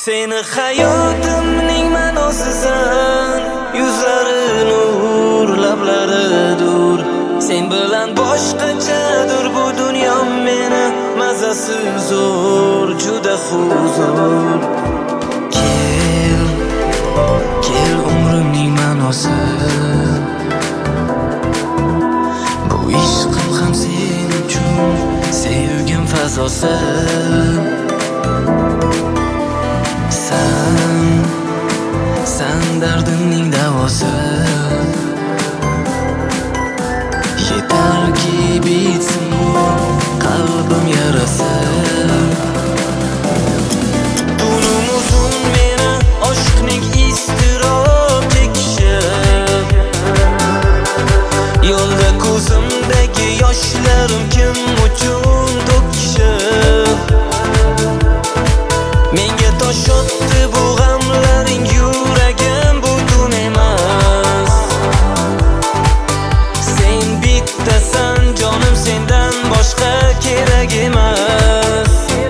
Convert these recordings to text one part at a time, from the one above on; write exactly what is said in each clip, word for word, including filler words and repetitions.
Seni hayotimning ma'nosisan, yuzlari nur, lablari dur. Sen bilan boshqachadir bu dunyo meni mazasi zo'r, juda huzur. Kel, kel umrimning ma'nosi. Bu ishqim ham sen uchun, sevgim fazosi. Sen dardimning davosi. Yetarki bitsin bu qalbim yarasi. Tunim uzun meni oshqning iztirob chekishi. Yo'lda ko'zimdagi yoshlarim kim uchun to'kishi. Menga tosh otdi bu g'amlaring, yuragim butun emas. Sen bittasan jonim, sendan boshqa kerak emas.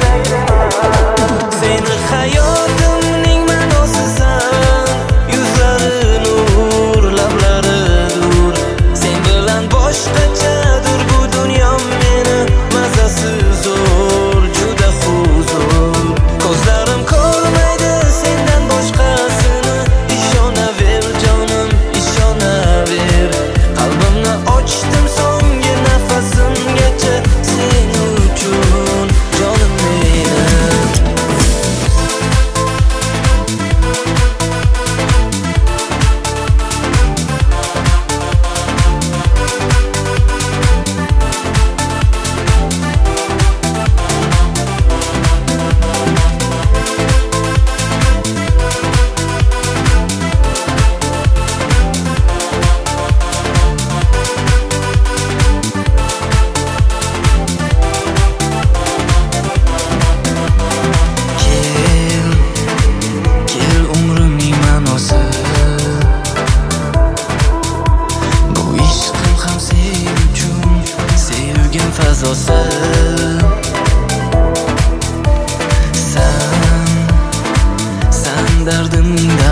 Seni hayotimning ma'nosisan, yuzlari nur, lablari dur. Sen bilan boshqachadir bu dunyo meni mazasi zo'r, juda huzur. Ko'zlarim ko'rmaydi sendan boshqasini, ishonaver jonim, ishonaver. Qalbimni ochdim so'nggi nafasimgacha sen uchun, jonim menim. Fazosi. Sen, sen dardimning